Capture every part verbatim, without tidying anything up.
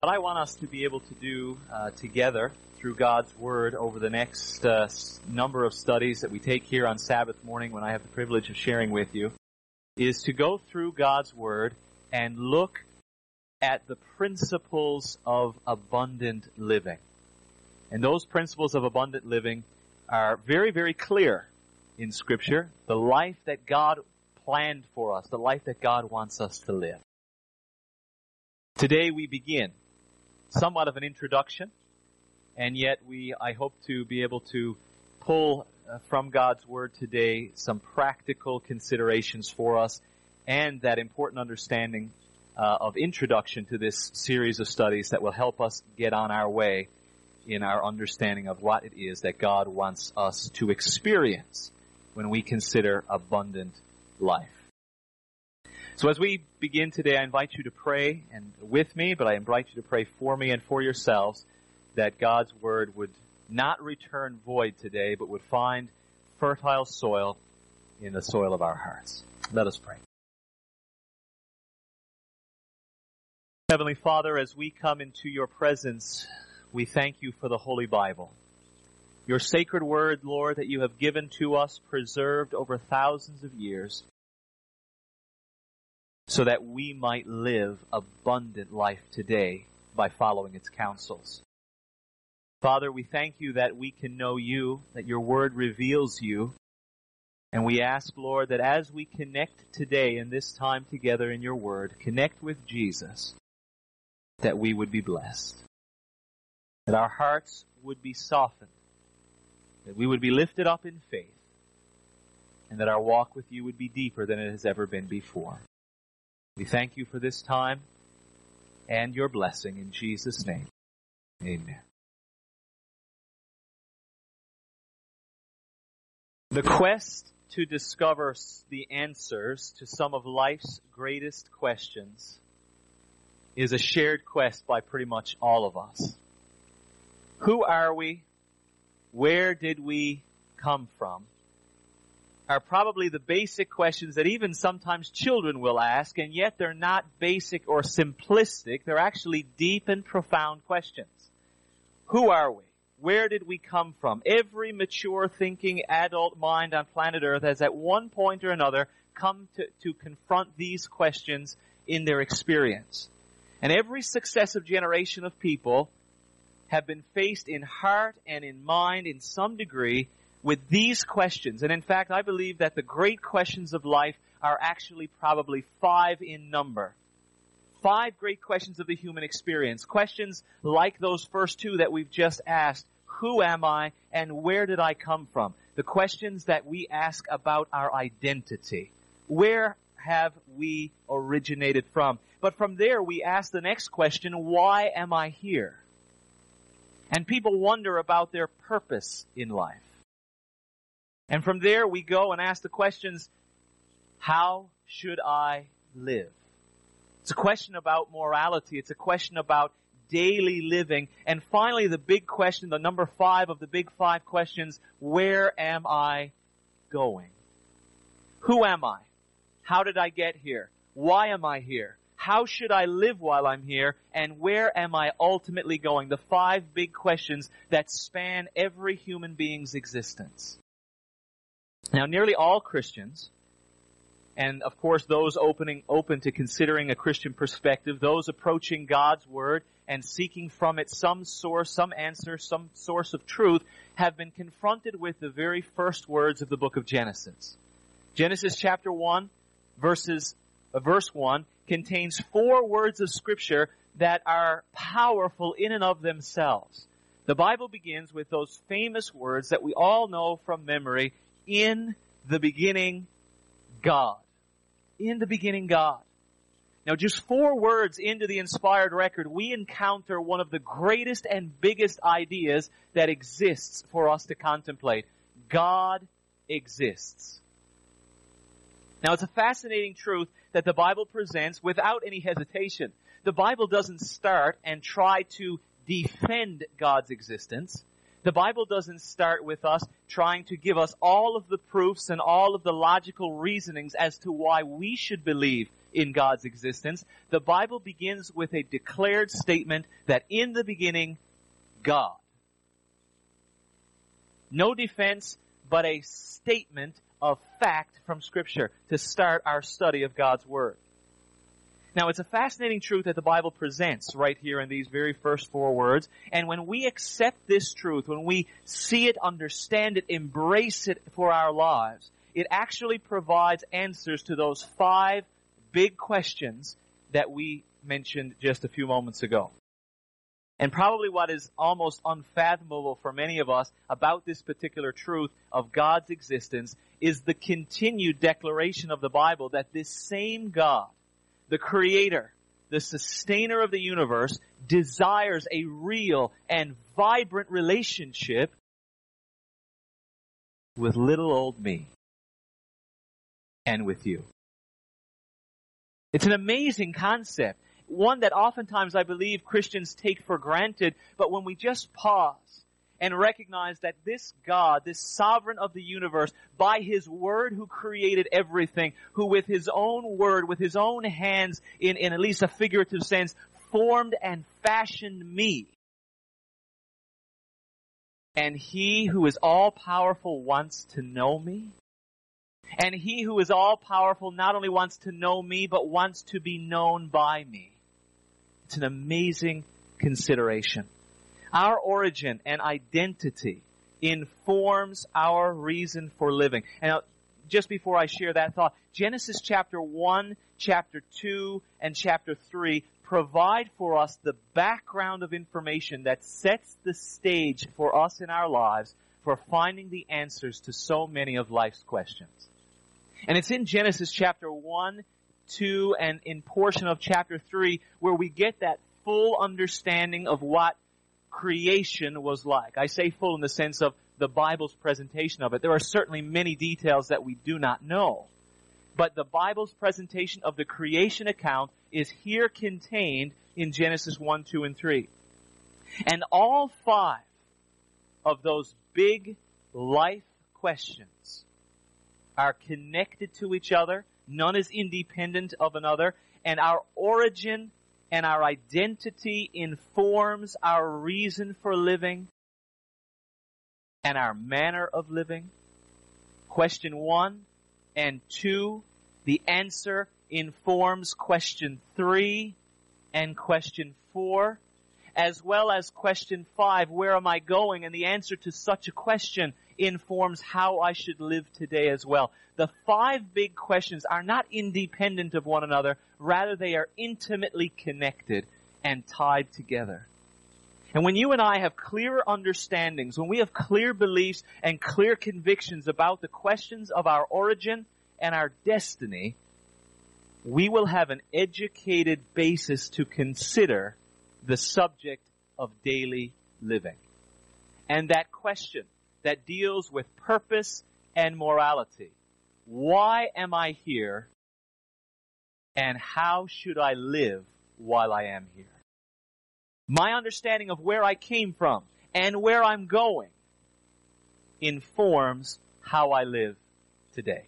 What I want us to be able to do uh, together through God's Word over the next uh, number of studies that we take here on Sabbath morning when I have the privilege of sharing with you is to go through God's Word and look at the principles of abundant living. And those principles of abundant living are very, very clear in Scripture. The life that God planned for us, the life that God wants us to live. Today we begin somewhat of an introduction, and yet we, I hope to be able to pull uh, from God's Word today some practical considerations for us and that important understanding uh, of introduction to this series of studies that will help us get on our way in our understanding of what it is that God wants us to experience when we consider abundant life. So as we begin today, I invite you to pray and with me, but I invite you to pray for me and for yourselves that God's Word would not return void today, but would find fertile soil in the soil of our hearts. Let us pray. Heavenly Father, as we come into your presence, we thank you for the Holy Bible. Your sacred word, Lord, that you have given to us, preserved over thousands of years, so that we might live abundant life today by following its counsels. Father, we thank you that we can know you, that your word reveals you, and we ask, Lord, that as we connect today in this time together in your word, connect with Jesus, that we would be blessed, that our hearts would be softened, that we would be lifted up in faith, and that our walk with you would be deeper than it has ever been before. We thank you for this time and your blessing in Jesus' name. Amen. The quest to discover the answers to some of life's greatest questions is a shared quest by pretty much all of us. Who are we? Where did we come from? Are probably the basic questions that even sometimes children will ask, and yet they're not basic or simplistic. They're actually deep and profound questions. Who are we? Where did we come from? Every mature thinking adult mind on planet Earth has at one point or another come to, to confront these questions in their experience. And every successive generation of people have been faced in heart and in mind in some degree with these questions. And in fact, I believe that the great questions of life are actually probably five in number. Five great questions of the human experience. Questions like those first two that we've just asked. Who am I and where did I come from? The questions that we ask about our identity. Where have we originated from? But from there we ask the next question, why am I here? And people wonder about their purpose in life. And from there we go and ask the questions, how should I live? It's a question about morality. It's a question about daily living. And finally, the big question, the number five of the big five questions, where am I going? Who am I? How did I get here? Why am I here? How should I live while I'm here? And where am I ultimately going? The five big questions that span every human being's existence. Now, nearly all Christians, and of course those opening open to considering a Christian perspective, those approaching God's Word and seeking from it some source, some answer, some source of truth, have been confronted with the very first words of the book of Genesis. Genesis chapter one, verses, uh, verse one, contains four words of Scripture that are powerful in and of themselves. The Bible begins with those famous words that we all know from memory, in the beginning, God. In the beginning, God. Now, just four words into the inspired record, we encounter one of the greatest and biggest ideas that exists for us to contemplate. God exists. Now, it's a fascinating truth that the Bible presents without any hesitation. The Bible doesn't start and try to defend God's existence. The Bible doesn't start with us trying to give us all of the proofs and all of the logical reasonings as to why we should believe in God's existence. The Bible begins with a declared statement that in the beginning, God. No defense, but a statement of fact from Scripture to start our study of God's Word. Now, it's a fascinating truth that the Bible presents right here in these very first four words. And when we accept this truth, when we see it, understand it, embrace it for our lives, it actually provides answers to those five big questions that we mentioned just a few moments ago. And probably what is almost unfathomable for many of us about this particular truth of God's existence is the continued declaration of the Bible that this same God, the Creator, the Sustainer of the universe, desires a real and vibrant relationship with little old me and with you. It's an amazing concept, one that oftentimes I believe Christians take for granted, but when we just pause and recognize that this God, this sovereign of the universe, by His Word who created everything, who with His own Word, with His own hands, in, in at least a figurative sense, formed and fashioned me. And He who is all-powerful wants to know me. And He who is all-powerful not only wants to know me, but wants to be known by me. It's an amazing consideration. Our origin and identity informs our reason for living. And now, just before I share that thought, Genesis chapter one, chapter two, and chapter three provide for us the background of information that sets the stage for us in our lives for finding the answers to so many of life's questions. And it's in Genesis chapter one, two, and in portion of chapter three where we get that full understanding of what creation was like. I say full in the sense of the Bible's presentation of it. There are certainly many details that we do not know. But the Bible's presentation of the creation account is here contained in Genesis one, two, and three. And all five of those big life questions are connected to each other. None is independent of another. And our origin and our identity informs our reason for living and our manner of living. Question one and two, the answer informs question three and question four, as well as question five, where am I going? And the answer to such a question informs how I should live today as well. The five big questions are not independent of one another. Rather, they are intimately connected and tied together. And when you and I have clear understandings, when we have clear beliefs and clear convictions about the questions of our origin and our destiny, we will have an educated basis to consider the subject of daily living. And that question that deals with purpose and morality. Why am I here? And how should I live while I am here? My understanding of where I came from and where I'm going informs how I live today.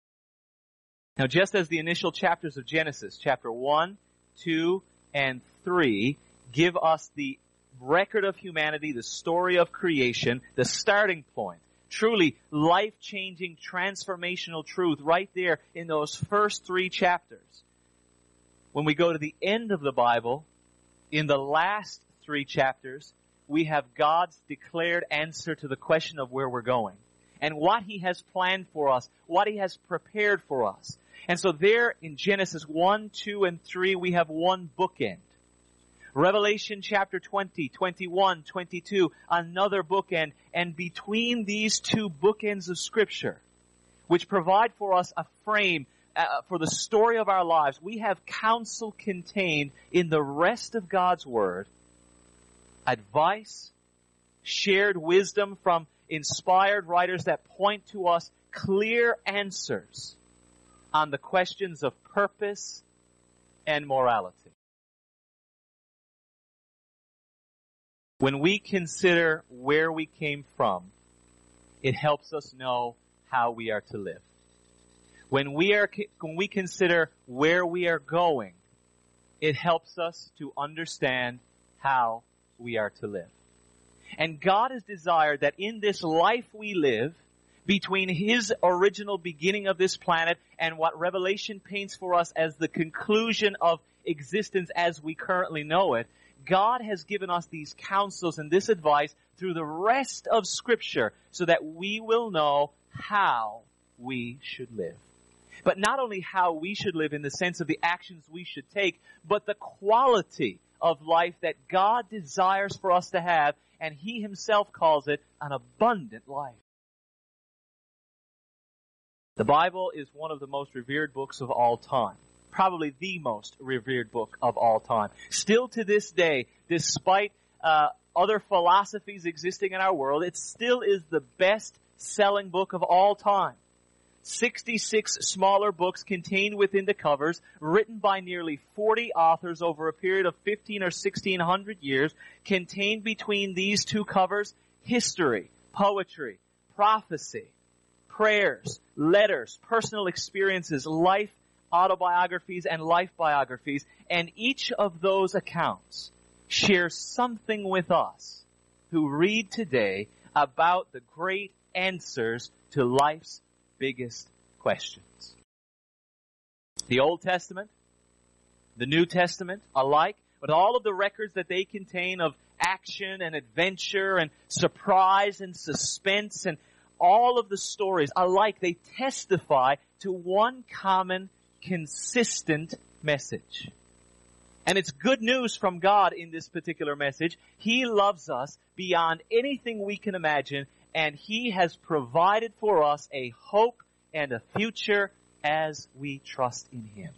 Now, just as the initial chapters of Genesis, chapter one, two, and three, give us the record of humanity, the story of creation, the starting point, truly life-changing, transformational truth right there in those first three chapters. When we go to the end of the Bible, in the last three chapters, we have God's declared answer to the question of where we're going and what He has planned for us, what He has prepared for us. And so there in Genesis one, two, and three, we have one bookend. Revelation chapter twenty, twenty-one, twenty-two, another bookend. And between these two bookends of Scripture, which provide for us a frame uh, for the story of our lives, we have counsel contained in the rest of God's Word, advice, shared wisdom from inspired writers that point to us clear answers on the questions of purpose and morality. When we consider where we came from, it helps us know how we are to live. When we are, when we consider where we are going, it helps us to understand how we are to live. And God has desired that in this life we live, between His original beginning of this planet and what Revelation paints for us as the conclusion of existence as we currently know it, God has given us these counsels and this advice through the rest of Scripture so that we will know how we should live. But not only how we should live in the sense of the actions we should take, but the quality of life that God desires for us to have, and He Himself calls it an abundant life. The Bible is one of the most revered books of all time. Probably the most revered book of all time. Still to this day, despite uh, other philosophies existing in our world, it still is the best-selling book of all time. sixty-six smaller books contained within the covers, written by nearly forty authors over a period of fifteen or sixteen hundred years, contained between these two covers history, poetry, prophecy, prayers, letters, personal experiences, life autobiographies, and life biographies, and each of those accounts shares something with us who read today about the great answers to life's biggest questions. The Old Testament, the New Testament alike, with all of the records that they contain of action and adventure and surprise and suspense and all of the stories alike, they testify to one common, consistent message. And it's good news from God in this particular message. He loves us beyond anything we can imagine, and He has provided for us a hope and a future as we trust in Him.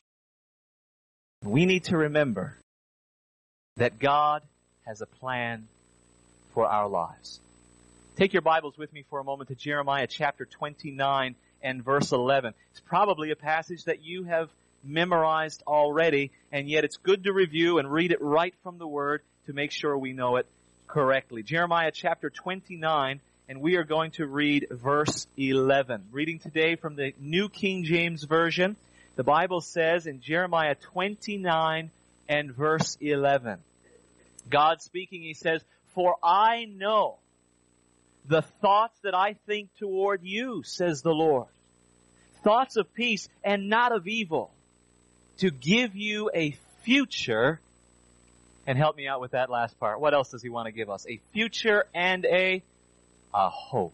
We need to remember that God has a plan for our lives. Take your Bibles with me for a moment to Jeremiah chapter twenty-nine and verse eleven. It's probably a passage that you have memorized already, and yet it's good to review and read it right from the Word to make sure we know it correctly. Jeremiah chapter twenty-nine, and we are going to read verse eleven. Reading today from the New King James Version, the Bible says in Jeremiah twenty-nine and verse eleven, God speaking, He says, "For I know the thoughts that I think toward you, says the Lord, thoughts of peace and not of evil, to give you a future," and help me out with that last part. What else does He want to give us? A future and a, a hope.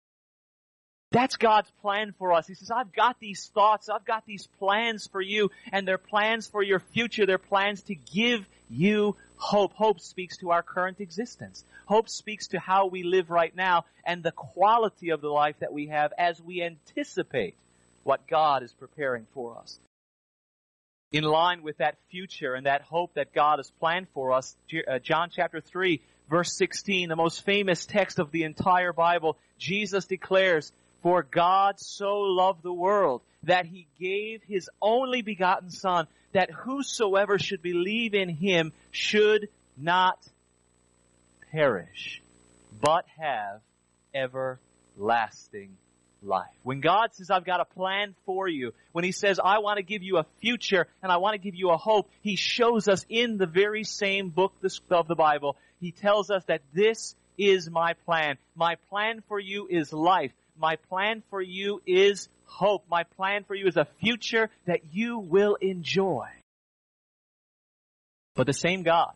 That's God's plan for us. He says, I've got these thoughts, I've got these plans for you, and they're plans for your future. They're plans to give you hope. Hope speaks to our current existence. Hope speaks to how we live right now and the quality of the life that we have as we anticipate what God is preparing for us. In line with that future and that hope that God has planned for us, John chapter three, verse sixteen, the most famous text of the entire Bible, Jesus declares, "For God so loved the world that He gave His only begotten Son, that whosoever should believe in Him should not perish, but have everlasting life." When God says, I've got a plan for you, when He says, I want to give you a future and I want to give you a hope, He shows us in the very same book of the Bible, He tells us that this is my plan. My plan for you is life. My plan for you is hope. My plan for you is a future that you will enjoy. But the same God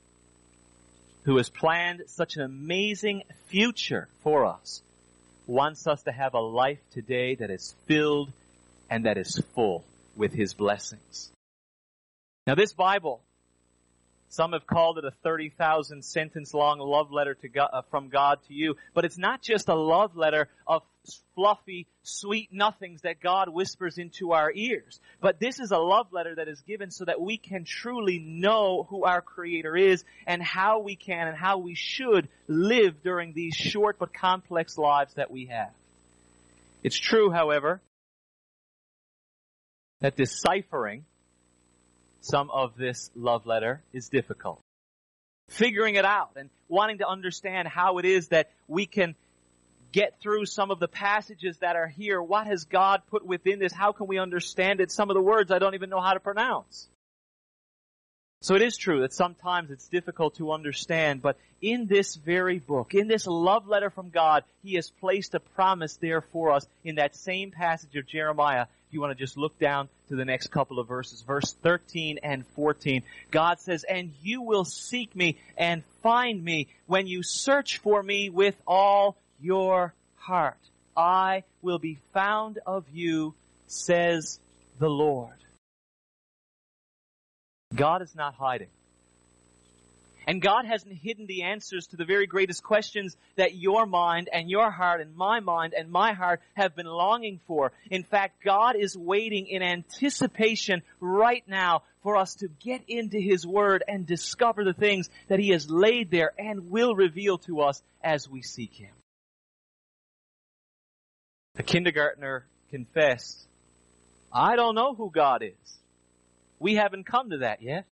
who has planned such an amazing future for us wants us to have a life today that is filled and that is full with His blessings. Now this Bible, some have called it a thirty thousand sentence long love letter to God, uh, from God to you. But it's not just a love letter of fluffy, sweet nothings that God whispers into our ears. But this is a love letter that is given so that we can truly know who our Creator is and how we can and how we should live during these short but complex lives that we have. It's true, however, that deciphering some of this love letter is difficult. Figuring it out and wanting to understand how it is that we can get through some of the passages that are here. What has God put within this? How can we understand it? Some of the words I don't even know how to pronounce. So it is true that sometimes it's difficult to understand, but in this very book, in this love letter from God, He has placed a promise there for us in that same passage of Jeremiah. If you want to just look down to the next couple of verses, verse thirteen and fourteen, God says, "And you will seek me and find me when you search for me with all your heart. I will be found of you, says the Lord." God is not hiding. And God hasn't hidden the answers to the very greatest questions that your mind and your heart and my mind and my heart have been longing for. In fact, God is waiting in anticipation right now for us to get into His Word and discover the things that He has laid there and will reveal to us as we seek Him. A kindergartner confessed, "I don't know who God is." We haven't come to that yet.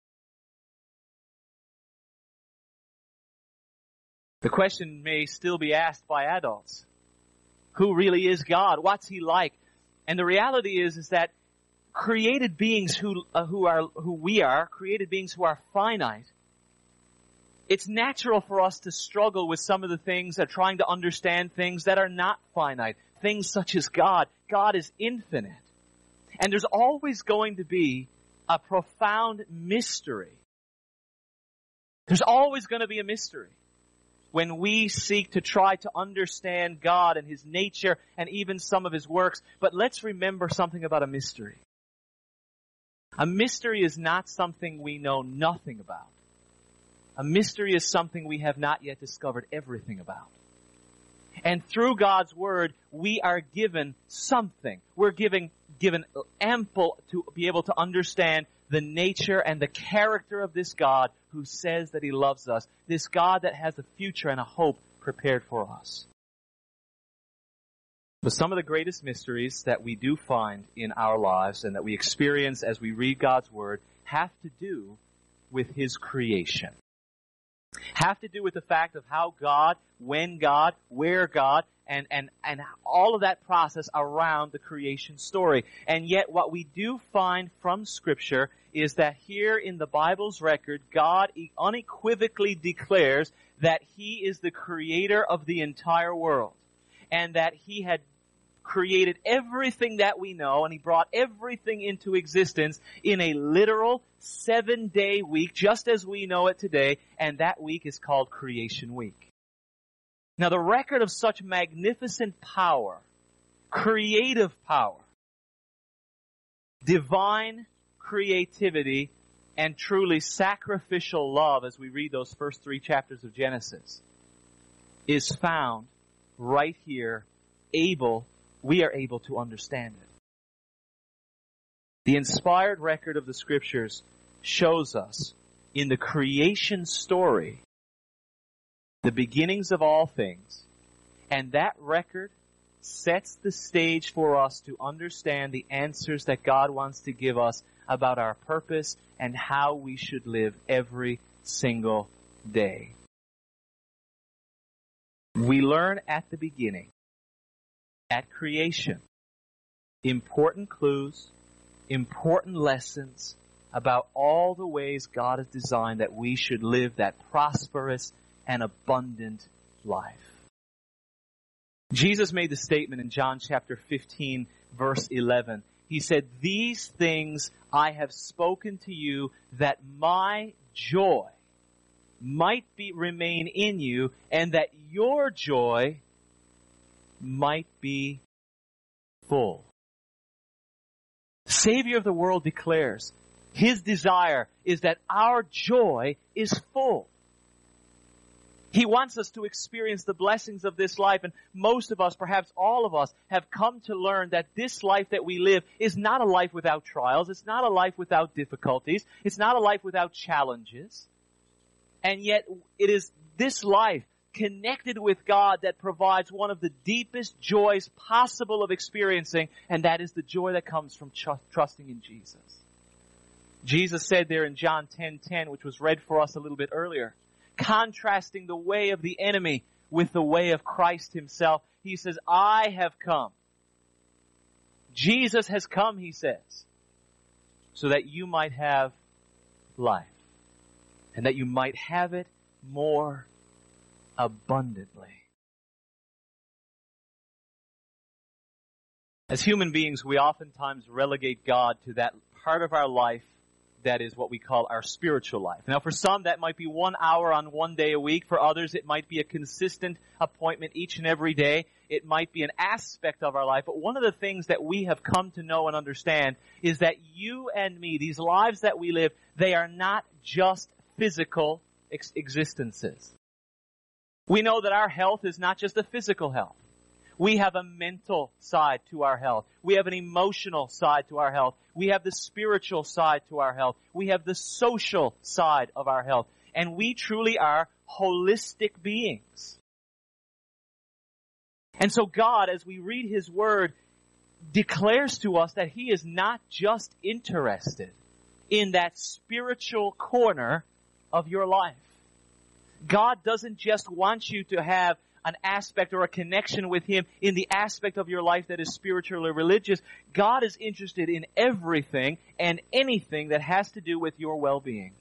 The question may still be asked by adults. Who really is God? What's He like? And the reality is, is that created beings who, uh, who are, who we are, created beings who are finite, it's natural for us to struggle with some of the things that trying to understand things that are not finite. Things such as God. God is infinite. And there's always going to be a profound mystery. There's always going to be a mystery when we seek to try to understand God and His nature and even some of His works. But let's remember something about a mystery. A mystery is not something we know nothing about. A mystery is something we have not yet discovered everything about. And through God's Word, we are given something. We're given, given ample to be able to understand the nature and the character of this God who says that He loves us. This God that has a future and a hope prepared for us. But some of the greatest mysteries that we do find in our lives and that we experience as we read God's Word have to do with His creation. Have to do with the fact of how God, when God, where God, and, and, and all of that process around the creation story. And yet what we do find from Scripture is that here in the Bible's record, God unequivocally declares that He is the creator of the entire world. And that He had created everything that we know, and He brought everything into existence in a literal seven-day week, just as we know it today, and that week is called Creation Week. Now, the record of such magnificent power, creative power, divine creativity, and truly sacrificial love, as we read those first three chapters of Genesis, is found right here, able we are able to understand it. The inspired record of the Scriptures shows us in the creation story the beginnings of all things, and that record sets the stage for us to understand the answers that God wants to give us about our purpose and how we should live every single day. We learn at the beginning, at creation, important clues, important lessons about all the ways God has designed that we should live that prosperous and abundant life. Jesus made the statement in John chapter fifteen, verse eleven. He said, "These things I have spoken to you, that my joy might be remain in you, and that your joy might be full." The Savior of the world declares His desire is that our joy is full. He wants us to experience the blessings of this life, and most of us, perhaps all of us, have come to learn that this life that we live is not a life without trials. It's not a life without difficulties. It's not a life without challenges. And yet it is this life connected with God that provides one of the deepest joys possible of experiencing, and that is the joy that comes from tr- trusting in Jesus. Jesus said there in John ten ten, which was read for us a little bit earlier, contrasting the way of the enemy with the way of Christ Himself, He says, I have come. Jesus has come, he says, so that you might have life. And that you might have it more abundantly. As human beings, we oftentimes relegate God to that part of our life that is what we call our spiritual life. Now, for some, that might be one hour on one day a week. For others, it might be a consistent appointment each and every day. It might be an aspect of our life. But one of the things that we have come to know and understand is that you and me, these lives that we live, they are not just physical ex- existences. We know that our health is not just a physical health. We have a mental side to our health. We have an emotional side to our health. We have the spiritual side to our health. We have the social side of our health. And we truly are holistic beings. And so God, as we read His Word, declares to us that He is not just interested in that spiritual corner of your life. God doesn't just want you to have an aspect or a connection with Him in the aspect of your life that is spiritual or religious. God is interested in everything and anything that has to do with your well-being.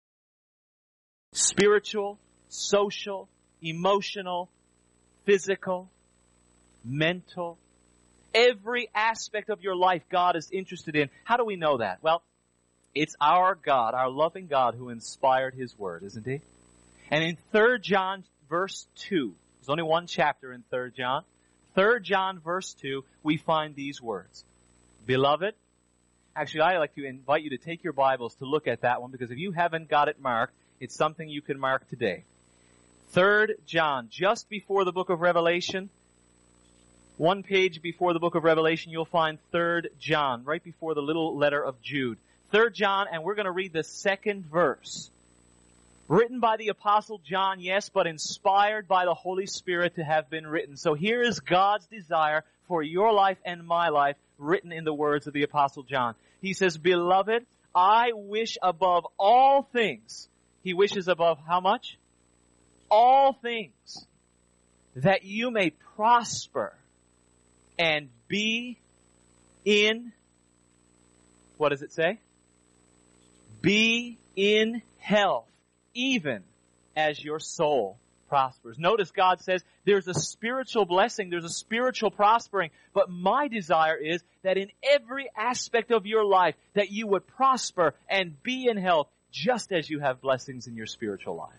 Spiritual, social, emotional, physical, mental. Every aspect of your life God is interested in. How do we know that? Well, it's our God, our loving God, who inspired His Word, isn't He? And in Third John verse two, there's only one chapter in Third John. Third John verse two, we find these words. Beloved, actually I like to invite you to take your Bibles to look at that one, because if you haven't got it marked, it's something you can mark today. Third John, just before the book of Revelation, one page before the book of Revelation, you'll find Third John, right before the little letter of Jude. Third John, and we're going to read the second verse. Written by the Apostle John, yes, but inspired by the Holy Spirit to have been written. So here is God's desire for your life and my life, written in the words of the Apostle John. He says, Beloved, I wish above all things. He wishes above how much? All things. That you may prosper and be in, what does it say? Be in health, even as your soul prospers. Notice God says there's a spiritual blessing, there's a spiritual prospering, but my desire is that in every aspect of your life that you would prosper and be in health just as you have blessings in your spiritual life.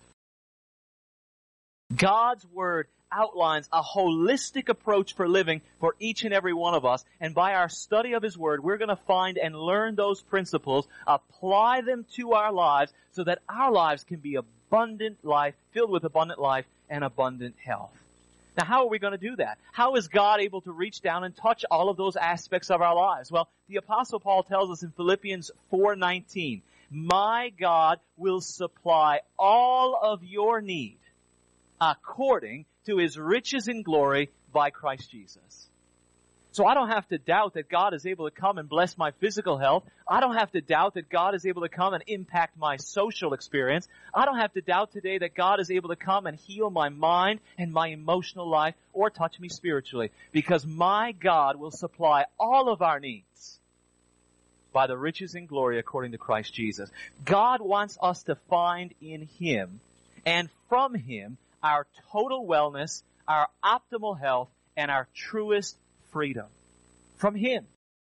God's Word outlines a holistic approach for living for each and every one of us. And by our study of His Word, we're going to find and learn those principles, apply them to our lives so that our lives can be abundant life, filled with abundant life and abundant health. Now, how are we going to do that? How is God able to reach down and touch all of those aspects of our lives? Well, the Apostle Paul tells us in Philippians four nineteen, My God will supply all of your need according to His riches in glory by Christ Jesus. So I don't have to doubt that God is able to come and bless my physical health. I don't have to doubt that God is able to come and impact my social experience. I don't have to doubt today that God is able to come and heal my mind and my emotional life or touch me spiritually, because my God will supply all of our needs by the riches in glory according to Christ Jesus. God wants us to find in Him and from Him our total wellness, our optimal health, and our truest freedom. From Him.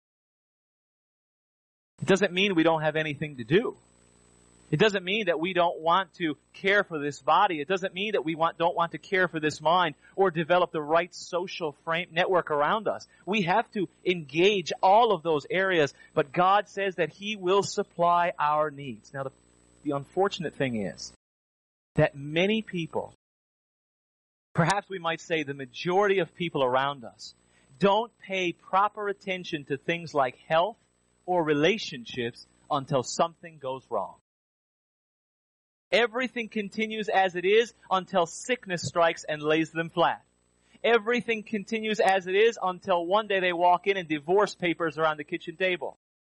It doesn't mean we don't have anything to do. It doesn't mean that we don't want to care for this body. It doesn't mean that we want, don't want to care for this mind or develop the right social frame network around us. We have to engage all of those areas, but God says that He will supply our needs. Now, the, the unfortunate thing is that many people, perhaps we might say the majority of people around us, don't pay proper attention to things like health or relationships until something goes wrong. Everything continues as it is until sickness strikes and lays them flat. Everything continues as it is until one day they walk in and divorce papers are on the kitchen table.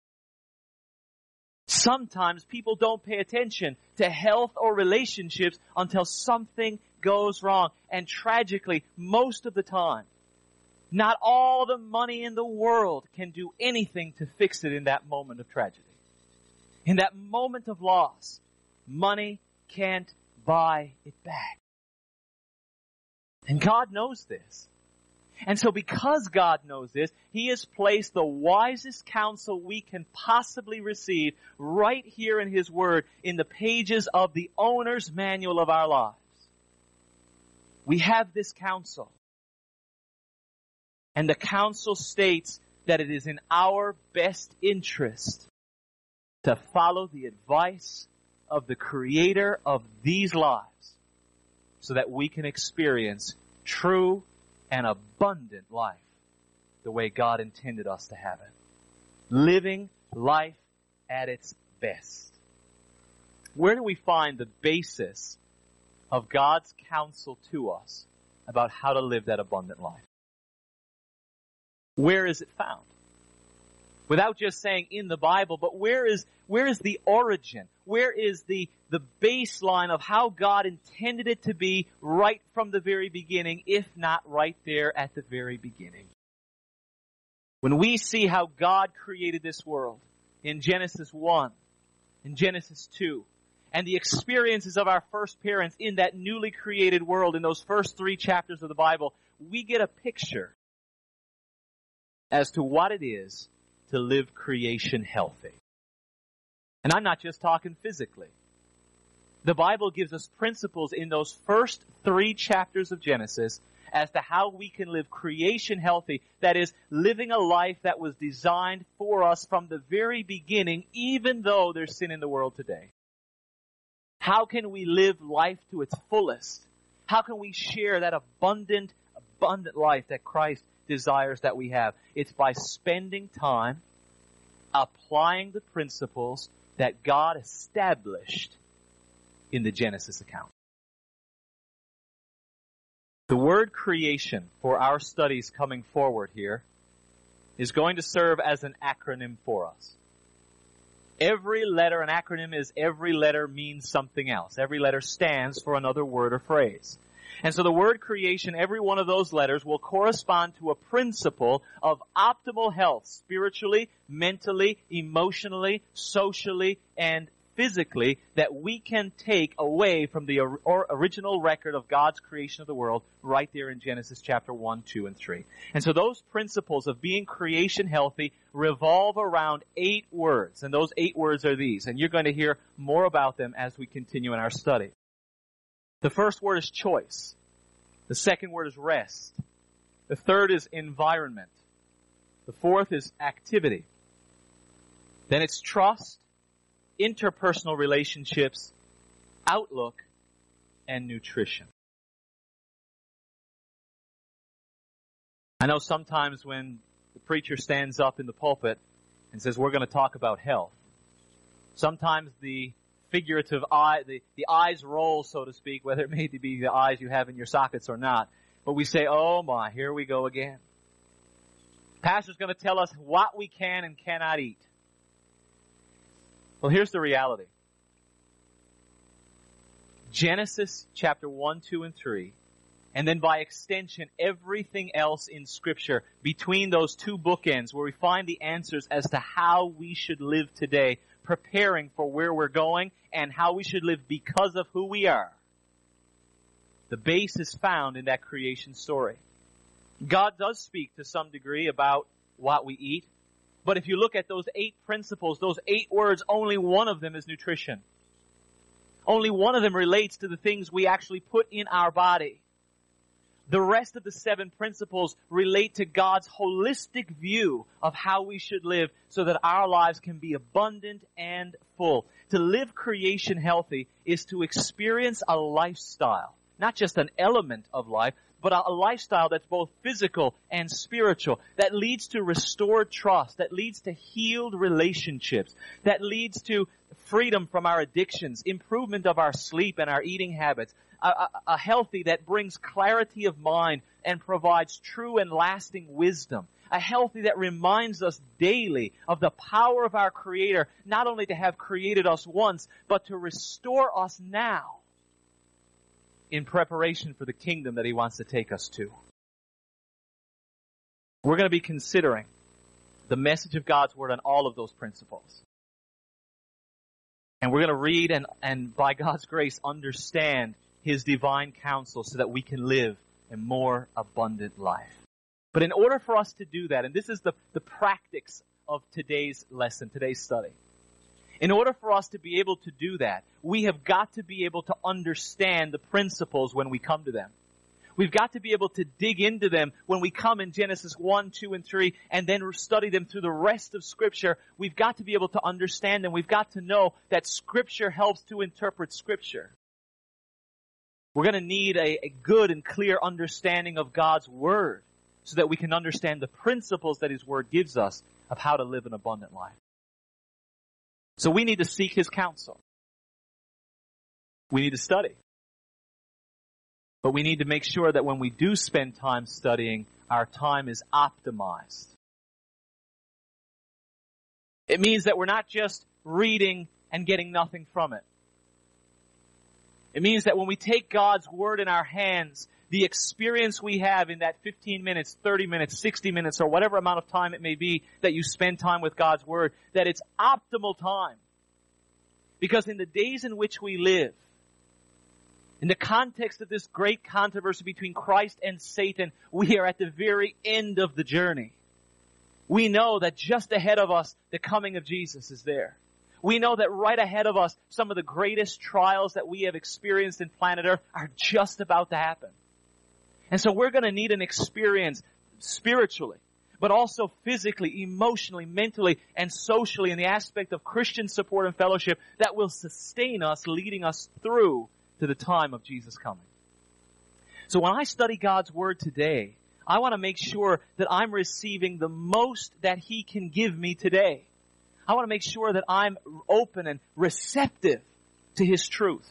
Sometimes people don't pay attention to health or relationships until something goes wrong. And tragically, most of the time, Not all the money in the world can do anything to fix it in that moment of tragedy. In that moment of loss, money can't buy it back. And God knows this. And so because God knows this, He has placed the wisest counsel we can possibly receive right here in His Word, in the pages of the owner's manual of our lives. We have this counsel. And the counsel states that it is in our best interest to follow the advice of the Creator of these lives so that we can experience true and abundant life the way God intended us to have it. Living life at its best. Where do we find the basis of God's counsel to us about how to live that abundant life? Where is it found? Without just saying in the Bible, but where is, where is the origin? Where is the, the baseline of how God intended it to be right from the very beginning, if not right there at the very beginning? When we see how God created this world in Genesis one, in Genesis two, and the experiences of our first parents in that newly created world in those first three chapters of the Bible, we get a picture as to what it is to live creation healthy. And I'm not just talking physically. The Bible gives us principles in those first three chapters of Genesis as to how we can live creation healthy. That is, living a life that was designed for us from the very beginning, even though there's sin in the world today. How can we live life to its fullest? How can we share that abundant, abundant life that Christ desires that we have? It's by spending time applying the principles that God established in the Genesis account. The word creation for our studies coming forward here is going to serve as an acronym for us. Every letter, an acronym is every letter means something else. Every letter stands for another word or phrase. And so the word creation, every one of those letters will correspond to a principle of optimal health, spiritually, mentally, emotionally, socially, and physically, that we can take away from the or original record of God's creation of the world right there in Genesis chapter one, two, and three. And so those principles of being creation healthy revolve around eight words. And those eight words are these. And you're going to hear more about them as we continue in our study. The first word is choice. The second word is rest. The third is environment. The fourth is activity. Then it's trust, interpersonal relationships, outlook, and nutrition. I know sometimes when the preacher stands up in the pulpit and says, we're going to talk about health, sometimes the figurative eye, the, the eyes roll, so to speak, whether it may be the eyes you have in your sockets or not. But we say, oh my, here we go again. Pastor's going to tell us what we can and cannot eat. Well, here's the reality. Genesis chapter one, two, and three, and then by extension, everything else in Scripture between those two bookends where we find the answers as to how we should live today, preparing for where we're going and how we should live because of who we are. The base is found in that creation story. God does speak to some degree about what we eat, but if you look at those eight principles, those eight words, only one of them is nutrition. Only one of them relates to the things we actually put in our body. The rest of the seven principles relate to God's holistic view of how we should live so that our lives can be abundant and full. To live creation healthy is to experience a lifestyle, not just an element of life, but a lifestyle that's both physical and spiritual, that leads to restored trust, that leads to healed relationships, that leads to freedom from our addictions, improvement of our sleep and our eating habits, a, a, a healthy that brings clarity of mind and provides true and lasting wisdom, a healthy that reminds us daily of the power of our Creator, not only to have created us once, but to restore us now in preparation for the kingdom that He wants to take us to. We're going to be considering the message of God's Word on all of those principles. And we're going to read and, and by God's grace, understand His divine counsel so that we can live a more abundant life. But in order for us to do that, and this is the, the practice of today's lesson, today's study. In order for us to be able to do that, we have got to be able to understand the principles when we come to them. We've got to be able to dig into them when we come in Genesis one, two, and three, and then study them through the rest of Scripture. We've got to be able to understand them. We've got to know that Scripture helps to interpret Scripture. We're going to need a, a good and clear understanding of God's Word so that we can understand the principles that His Word gives us of how to live an abundant life. So we need to seek His counsel. We need to study. But we need to make sure that when we do spend time studying, our time is optimized. It means that we're not just reading and getting nothing from it. It means that when we take God's Word in our hands, the experience we have in that fifteen minutes, thirty minutes, sixty minutes, or whatever amount of time it may be that you spend time with God's Word, that it's optimal time. Because in the days in which we live, in the context of this great controversy between Christ and Satan, we are at the very end of the journey. We know that just ahead of us, the coming of Jesus is there. We know that right ahead of us, some of the greatest trials that we have experienced in planet Earth are just about to happen. And so we're going to need an experience spiritually, but also physically, emotionally, mentally, and socially in the aspect of Christian support and fellowship that will sustain us, leading us through to the time of Jesus coming. So when I study God's Word today, I want to make sure that I'm receiving the most that He can give me today. I want to make sure that I'm open and receptive to His truth.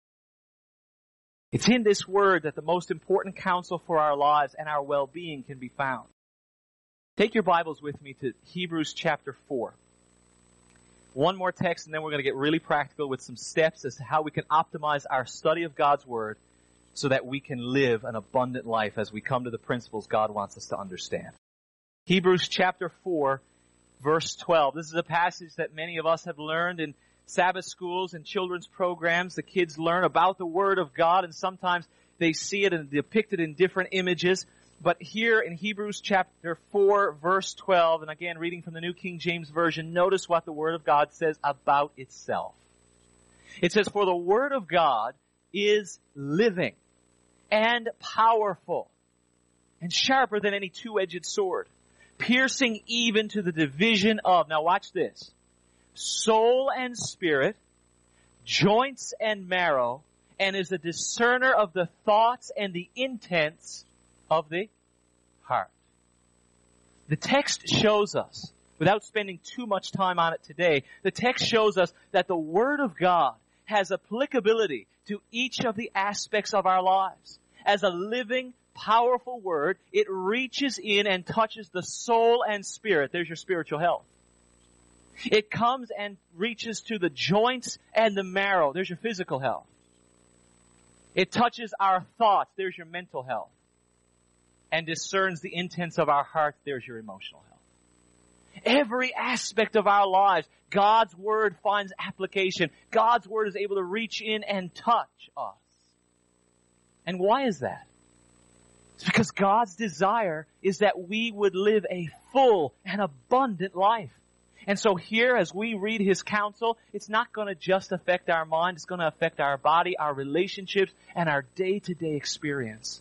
It's in this Word that the most important counsel for our lives and our well-being can be found. Take your Bibles with me to Hebrews chapter four. One more text, and then we're going to get really practical with some steps as to how we can optimize our study of God's Word so that we can live an abundant life as we come to the principles God wants us to understand. Hebrews chapter four, verse twelve. This is a passage that many of us have learned in Sabbath schools and children's programs. The kids learn about the Word of God, and sometimes they see it and depicted in different images. But here in Hebrews chapter four, verse twelve, and again reading from the New King James Version, notice what the Word of God says about itself. It says, "For the Word of God is living and powerful and sharper than any two-edged sword, piercing even to the division of," now watch this, "soul and spirit, joints and marrow, and is a discerner of the thoughts and the intents of the heart." The text shows us, without spending too much time on it today, the text shows us that the Word of God has applicability to each of the aspects of our lives. As a living, powerful Word, it reaches in and touches the soul and spirit. There's your spiritual health. It comes and reaches to the joints and the marrow. There's your physical health. It touches our thoughts. There's your mental health. And discerns the intents of our hearts. There's your emotional health. Every aspect of our lives, God's Word finds application. God's Word is able to reach in and touch us. And why is that? It's because God's desire is that we would live a full and abundant life. And so here, as we read His counsel, it's not going to just affect our mind. It's going to affect our body, our relationships, and our day-to-day experience.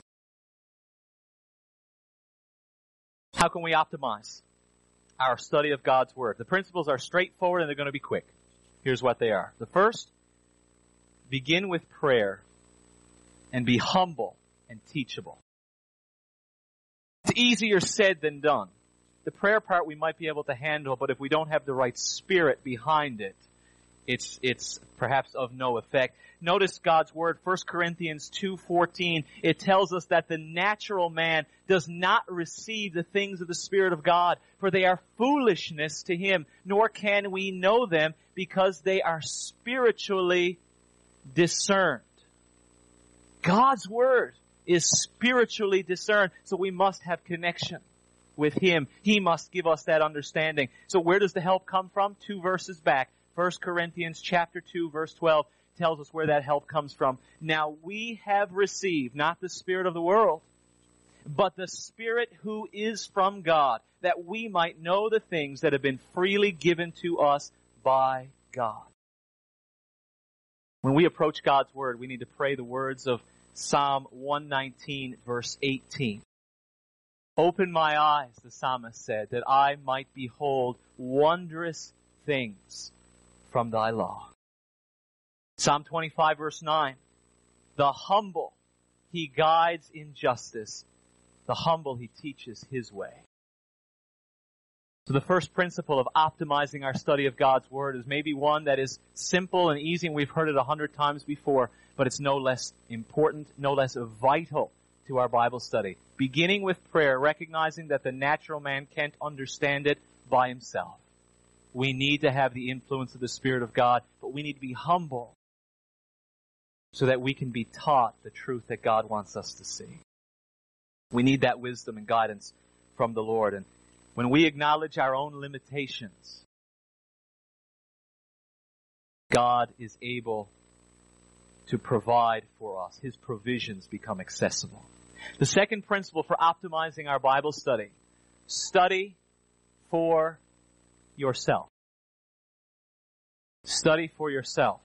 How can we optimize our study of God's Word? The principles are straightforward and they're going to be quick. Here's what they are. The first, begin with prayer and be humble and teachable. It's easier said than done. The prayer part we might be able to handle, but if we don't have the right spirit behind it, it's it's perhaps of no effect. Notice God's Word, First Corinthians two fourteen. It tells us that the natural man does not receive the things of the Spirit of God, for they are foolishness to him, nor can we know them because they are spiritually discerned. God's Word is spiritually discerned, so we must have connection. with Him. He must give us that understanding. So where does the help come from? Two verses back. First Corinthians chapter two, verse twelve tells us where that help comes from. Now we have received not the spirit of the world, but the Spirit who is from God, that we might know the things that have been freely given to us by God. When we approach God's Word, we need to pray the words of Psalm one nineteen, verse eighteen. Open my eyes, the psalmist said, that I might behold wondrous things from thy law. Psalm twenty-five, verse nine. The humble he guides in justice. The humble he teaches his way. So the first principle of optimizing our study of God's Word is maybe one that is simple and easy, and we've heard it a hundred times before, but it's no less important, no less vital to our Bible study. Beginning with prayer, recognizing that the natural man can't understand it by himself. We need to have the influence of the Spirit of God, but we need to be humble so that we can be taught the truth that God wants us to see. We need that wisdom and guidance from the Lord. And when we acknowledge our own limitations, God is able to provide for us. His provisions become accessible. The second principle for optimizing our Bible study, study for yourself. Study for yourself.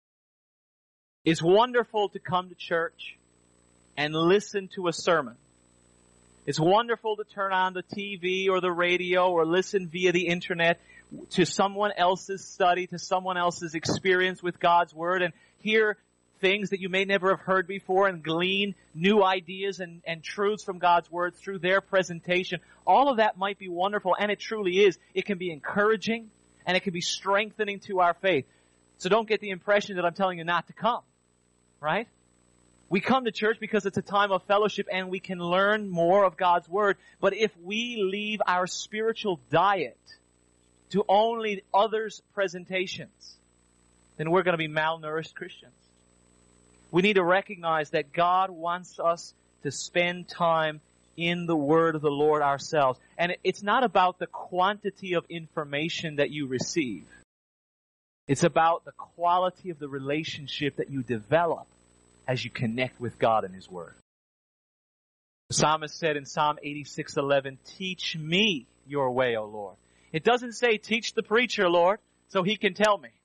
It's wonderful to come to church and listen to a sermon. It's wonderful to turn on the T V or the radio or listen via the internet to someone else's study, to someone else's experience with God's Word, and hear things that you may never have heard before and glean new ideas and, and truths from God's Word through their presentation. All of that might be wonderful, and it truly is. It can be encouraging, and it can be strengthening to our faith. So don't get the impression that I'm telling you not to come, right? We come to church because it's a time of fellowship and we can learn more of God's Word. But if we leave our spiritual diet to only others' presentations, then we're going to be malnourished Christians. We need to recognize that God wants us to spend time in the Word of the Lord ourselves. And it's not about the quantity of information that you receive. It's about the quality of the relationship that you develop as you connect with God and His Word. The psalmist said in Psalm eighty-six eleven, teach me your way, O Lord. It doesn't say teach the preacher, Lord, so he can tell me.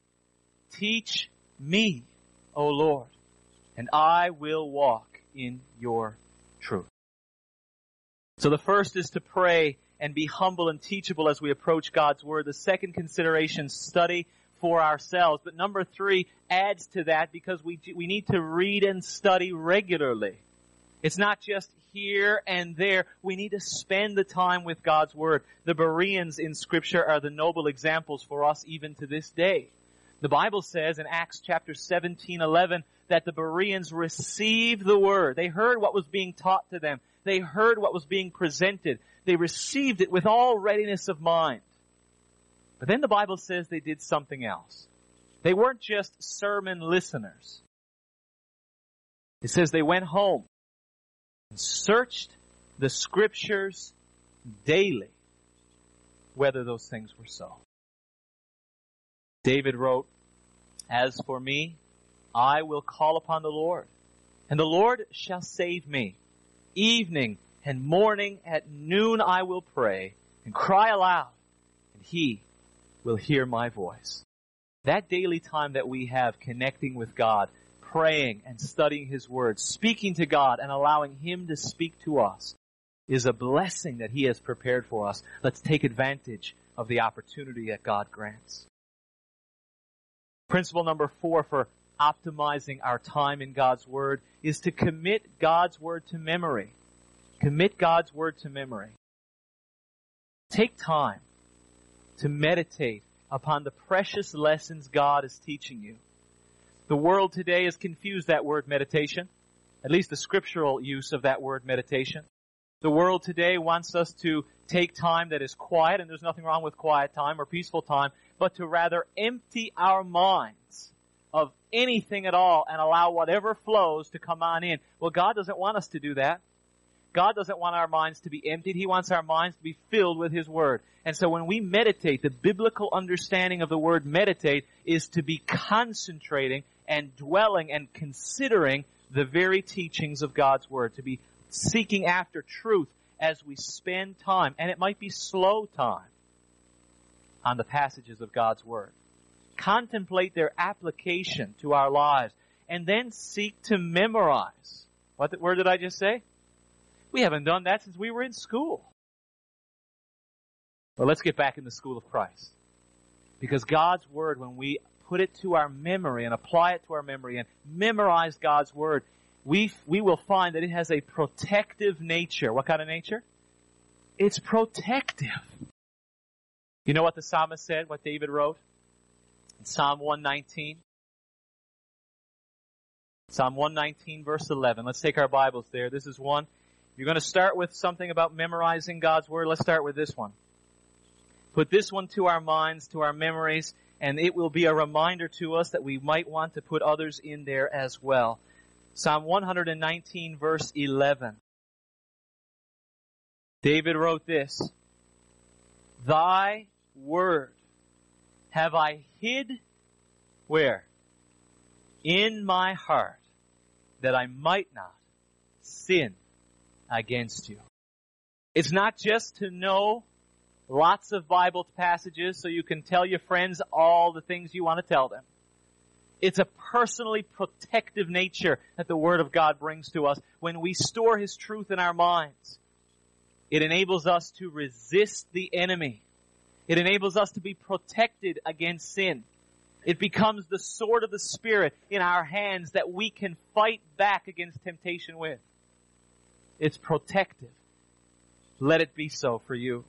Teach me, O Lord, and I will walk in your truth. So the first is to pray and be humble and teachable as we approach God's Word. The second consideration, study for ourselves. But number three adds to that because we we need to read and study regularly. It's not just here and there. We need to spend the time with God's Word. The Bereans in Scripture are the noble examples for us even to this day. The Bible says in Acts chapter seventeen eleven that the Bereans received the Word. They heard what was being taught to them. They heard what was being presented. They received it with all readiness of mind. But then the Bible says they did something else. They weren't just sermon listeners. It says they went home and searched the Scriptures daily, whether those things were so. David wrote, as for me, I will call upon the Lord, and the Lord shall save me. Evening and morning at noon I will pray and cry aloud, and He will hear my voice. That daily time that we have connecting with God, praying and studying His Word, speaking to God and allowing Him to speak to us is a blessing that He has prepared for us. Let's take advantage of the opportunity that God grants. Principle number four for optimizing our time in God's Word is to commit God's Word to memory. Commit God's Word to memory. Take time to meditate upon the precious lessons God is teaching you. The world today has confused that word meditation, at least the scriptural use of that word meditation. The world today wants us to take time that is quiet, and there's nothing wrong with quiet time or peaceful time, but to rather empty our minds of anything at all and allow whatever flows to come on in. Well, God doesn't want us to do that. God doesn't want our minds to be emptied. He wants our minds to be filled with His Word. And so when we meditate, the biblical understanding of the word meditate is to be concentrating and dwelling and considering the very teachings of God's Word, to be seeking after truth as we spend time, and it might be slow time, on the passages of God's Word. Contemplate their application to our lives, and then seek to memorize. What word did I just say? We haven't done that since we were in school. Well, let's get back in the school of Christ. Because God's Word, when we put it to our memory and apply it to our memory and memorize God's Word, we, we will find that it has a protective nature. What kind of nature? It's protective. You know what the psalmist said, what David wrote? In Psalm one nineteen. Psalm one nineteen, verse eleven. Let's take our Bibles there. This is one. You're going to start with something about memorizing God's Word. Let's start with this one. Put this one to our minds, to our memories, and it will be a reminder to us that we might want to put others in there as well. Psalm one nineteen, verse eleven. David wrote this, Thy Word have I hid, where? In my heart, that I might not sin against you. It's not just to know lots of Bible passages so you can tell your friends all the things you want to tell them. It's a personally protective nature that the Word of God brings to us. When we store His truth in our minds, it enables us to resist the enemy. It enables us to be protected against sin. It becomes the sword of the Spirit in our hands that we can fight back against temptation with. It's protective. Let it be so for you.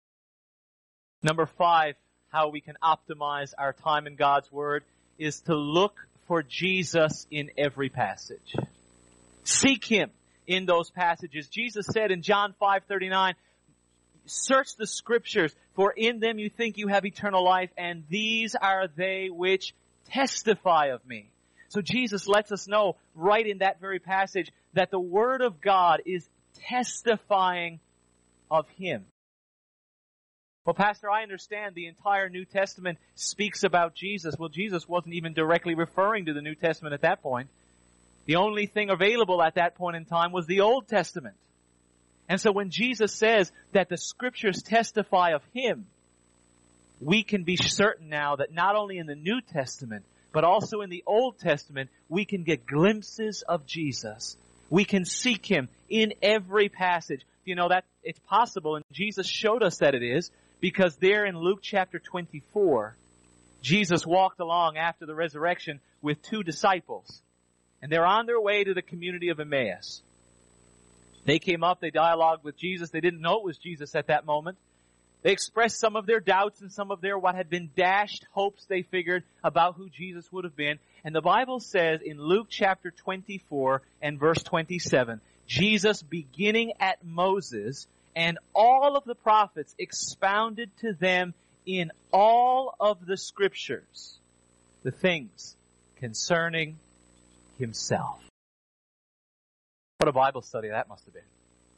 Number five, how we can optimize our time in God's Word is to look for Jesus in every passage. Seek Him in those passages. Jesus said in John five thirty-nine, search the Scriptures, for in them you think you have eternal life, and these are they which testify of me. So Jesus lets us know right in that very passage that the Word of God is testifying of Him. Well, Pastor, I understand the entire New Testament speaks about Jesus. Well, Jesus wasn't even directly referring to the New Testament at that point. The only thing available at that point in time was the Old Testament. And so when Jesus says that the Scriptures testify of Him, we can be certain now that not only in the New Testament, but also in the Old Testament, we can get glimpses of Jesus. We can seek Him in every passage. You know that it's possible, and Jesus showed us that it is, because there in Luke chapter twenty-four, Jesus walked along after the resurrection with two disciples. And they're on their way to the community of Emmaus. They came up, they dialogued with Jesus. They didn't know it was Jesus at that moment. They expressed some of their doubts and some of their what had been dashed hopes they figured about who Jesus would have been. And the Bible says in Luke chapter twenty-four and verse twenty-seven, Jesus, beginning at Moses and all of the prophets, expounded to them in all of the Scriptures the things concerning Himself. What a Bible study that must have been.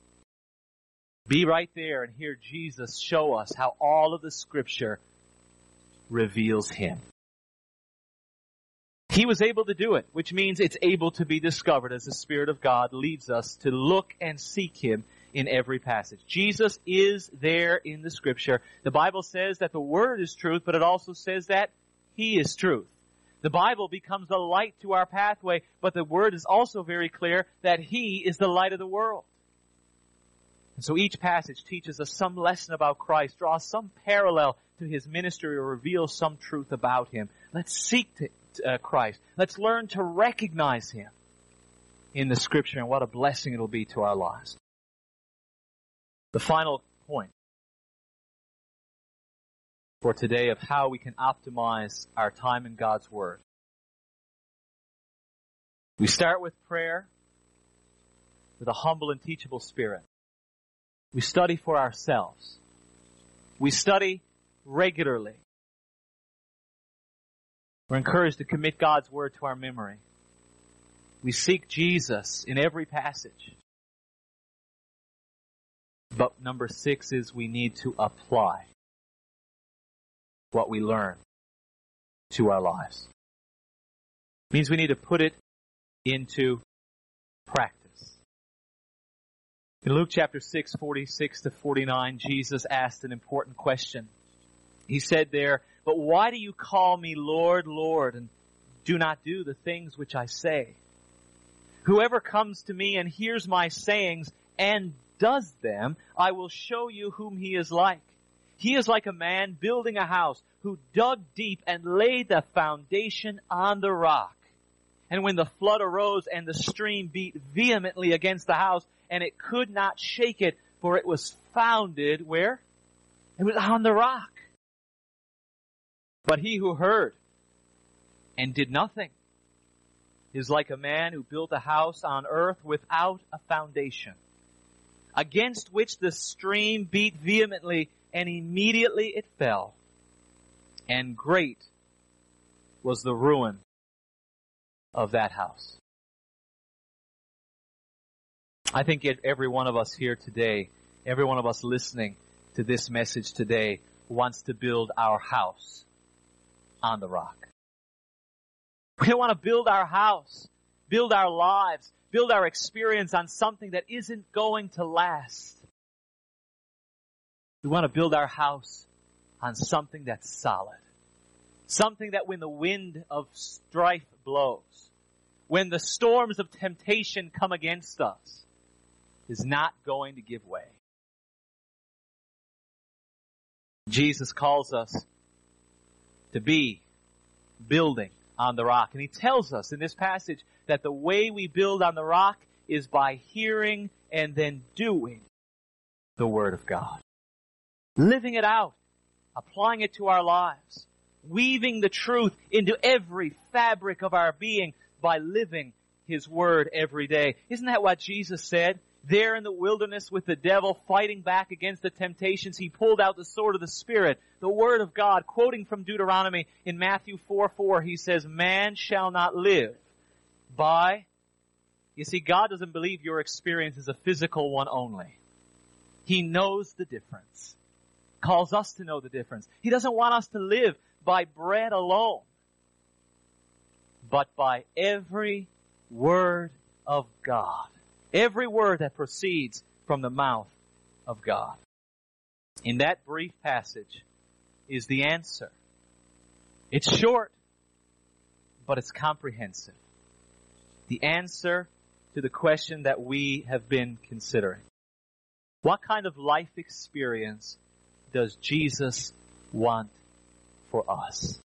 Be right there and hear Jesus show us how all of the Scripture reveals Him. He was able to do it, which means it's able to be discovered as the Spirit of God leads us to look and seek Him in every passage. Jesus is there in the Scripture. The Bible says that the Word is truth, but it also says that He is truth. The Bible becomes the light to our pathway, but the Word is also very clear that He is the light of the world. And so each passage teaches us some lesson about Christ, draws some parallel to His ministry, or reveals some truth about Him. Let's seek to, uh, Christ. Let's learn to recognize Him in the Scripture, and what a blessing it'll be to our lives. The final point for today of how we can optimize our time in God's Word. We start with prayer, with a humble and teachable spirit. We study for ourselves. We study regularly. We're encouraged to commit God's Word to our memory. We seek Jesus in every passage. But number six is we need to apply what we learn to our lives. It means we need to put it into practice. In Luke chapter six, forty-six to forty-nine, Jesus asked an important question. He said there, "But why do you call me Lord, Lord, and do not do the things which I say? Whoever comes to me and hears my sayings and does them, I will show you whom he is like. He is like a man building a house who dug deep and laid the foundation on the rock. And when the flood arose and the stream beat vehemently against the house, and it could not shake it, for it was founded where? It was on the rock. But he who heard and did nothing is like a man who built a house on earth without a foundation, against which the stream beat vehemently, and immediately it fell. And great was the ruin of that house." I think every one of us here today, every one of us listening to this message today, wants to build our house on the rock. We want to build our house, build our lives, build our experience on something that isn't going to last. We want to build our house on something that's solid. Something that when the wind of strife blows, when the storms of temptation come against us, is not going to give way. Jesus calls us to be building on the rock. And he tells us in this passage that the way we build on the rock is by hearing and then doing the Word of God. Living it out, applying it to our lives, weaving the truth into every fabric of our being by living His Word every day. Isn't that what Jesus said? There in the wilderness with the devil fighting back against the temptations, he pulled out the sword of the Spirit, the Word of God, quoting from Deuteronomy in Matthew four four. He says, "Man shall not live by..." You see, God doesn't believe your experience is a physical one only. He knows the difference. Calls us to know the difference. He doesn't want us to live by bread alone, but by every word of God. Every word that proceeds from the mouth of God. In that brief passage is the answer. It's short, but it's comprehensive. The answer to the question that we have been considering. What kind of life experience does Jesus want for us?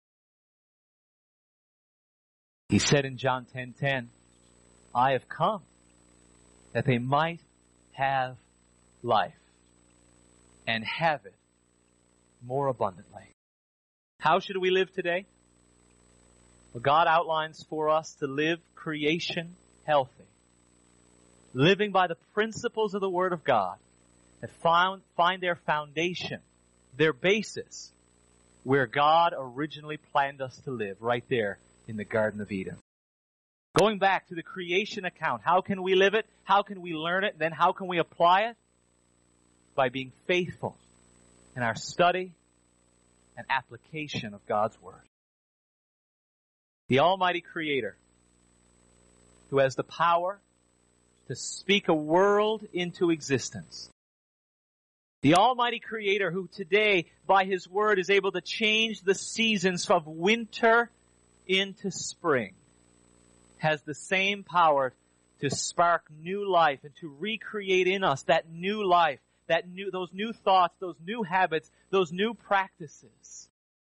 He said in John ten ten, "I have come that they might have life and have it more abundantly." How should we live today? Well, God outlines for us to live creation healthy, living by the principles of the Word of God that found, find their foundation, their basis, where God originally planned us to live, right there in the Garden of Eden. Going back to the creation account, how can we live it? How can we learn it? Then how can we apply it? By being faithful in our study and application of God's Word. The Almighty Creator, who has the power to speak a world into existence. The Almighty Creator who today, by His Word, is able to change the seasons from winter into spring, has the same power to spark new life and to recreate in us that new life, that new, those new thoughts, those new habits, those new practices.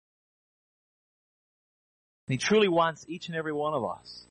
He truly wants each and every one of us,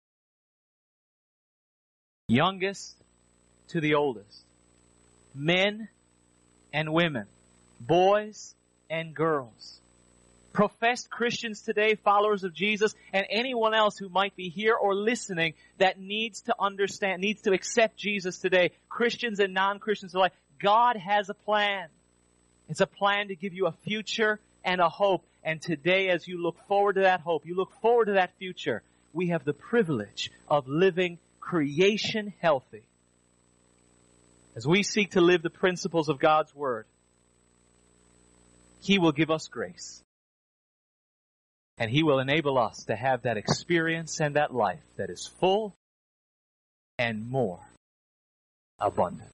youngest to the oldest, men and women, boys and girls, professed Christians today, followers of Jesus, and anyone else who might be here or listening that needs to understand, needs to accept Jesus today, Christians and non-Christians alike. God has a plan. It's a plan to give you a future and a hope. And today, as you look forward to that hope, you look forward to that future, we have the privilege of living creation healthy As we seek to live the principles of God's Word, He will give us grace. And He will enable us to have that experience and that life that is full and more abundant.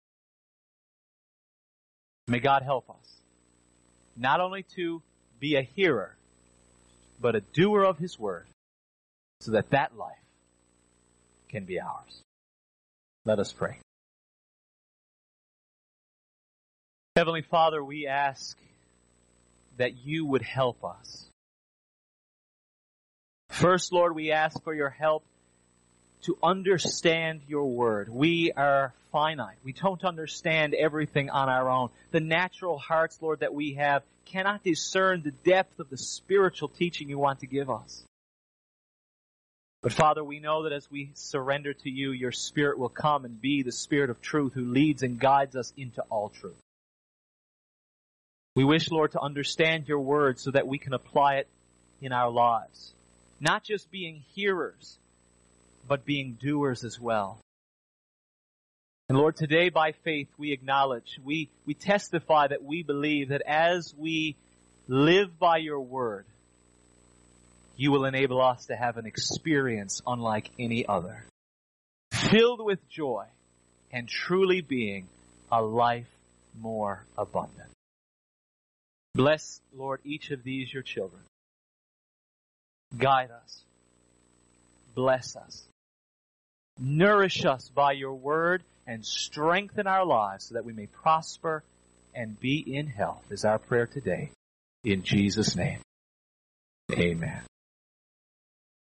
May God help us not only to be a hearer, but a doer of His Word, so that that life can be ours. Let us pray. Heavenly Father, we ask that You would help us. First, Lord, we ask for Your help to understand Your Word. We are finite. We don't understand everything on our own. The natural hearts, Lord, that we have cannot discern the depth of the spiritual teaching You want to give us. But Father, we know that as we surrender to You, Your Spirit will come and be the Spirit of truth who leads and guides us into all truth. We wish, Lord, to understand Your Word so that we can apply it in our lives. Not just being hearers, but being doers as well. And Lord, today by faith we acknowledge, we, we testify that we believe that as we live by Your Word, You will enable us to have an experience unlike any other, filled with joy and truly being a life more abundant. Bless, Lord, each of these Your children. Guide us. Bless us. Nourish us by Your Word and strengthen our lives so that we may prosper and be in health is our prayer today. In Jesus' name, amen.